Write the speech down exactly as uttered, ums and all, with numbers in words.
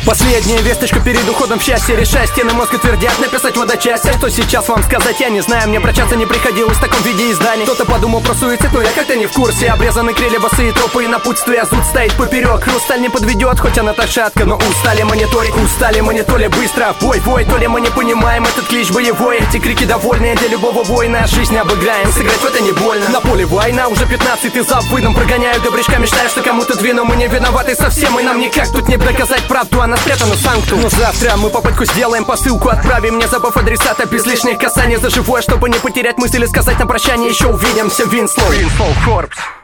Последняя весточка перед уходом в счастье. Решая, стены мозга твердят написать в одночасье. Что сейчас вам сказать, я не знаю. Мне прощаться не приходилось в таком виде изданий. Кто-то подумал про суицид, но я как-то не в курсе. Обрезаны крылья, босые тропы и напутствия. Зуд стоит поперек, хрусталь не подведет. Хоть она так шатка, но устали мониторить. Устали мониторить быстро, бой, бой. То ли мы не понимаем этот клич боевой. Эти крики довольные для любого воина. Жизнь обыграем, сыграть в это не больно. На поле война, уже пятнадцатый зав выдам. Прогоняю до бричка, мечтаю, что кому-то двину. Мы не виноваты совсем, и нам никак тут не доказать правду. Она спрятана в санкту. Но завтра мы попытку сделаем, посылку отправим, не забыв адресата, без лишних касаний за живое, чтобы не потерять мысль и сказать на прощание. Еще увидимся, Винслоу Винслоу Корпс.